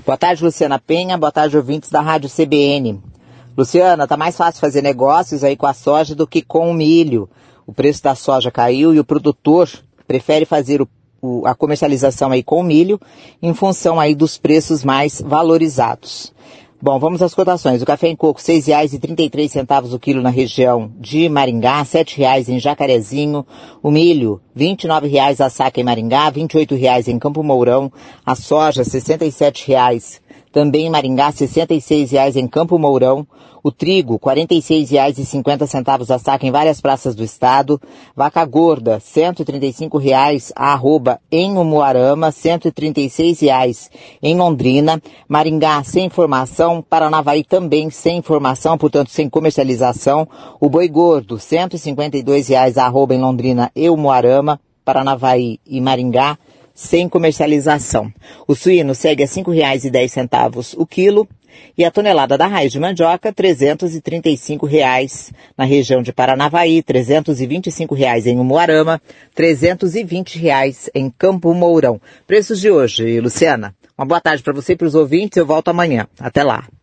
Boa tarde, Luciana Penha. Boa tarde, ouvintes da Rádio CBN. Luciana, tá mais fácil fazer negócios aí com a soja do que com o milho. O preço da soja caiu e o produtor prefere fazer a comercialização aí com o milho em função aí dos preços mais valorizados. Bom, vamos às cotações. O café em coco, R$ 6,33 o quilo na região de Maringá, R$ 7,00 em Jacarezinho. O milho, R$ 29,00 a saca em Maringá, R$ 28,00 em Campo Mourão. A soja, R$ 67,00 também em Maringá, R$ 66,00 em Campo Mourão. O trigo, R$ 46,50 a saca em várias praças do estado. Vaca gorda, R$ 135,00 a arroba em Umuarama, R$ 136,00 em Londrina. Maringá sem informação, Paranavaí também sem informação, portanto sem comercialização. O boi gordo, R$ 152,00 a arroba em Londrina e Umuarama, Paranavaí e Maringá, sem comercialização. O suíno segue a R$ 5,10 o quilo. E a tonelada da raiz de mandioca, R$ 335,00 na região de Paranavaí, R$ 325,00 em Umuarama, R$ 320,00 em Campo Mourão. Preços de hoje, Luciana. Uma boa tarde para você e para os ouvintes. Eu volto amanhã. Até lá.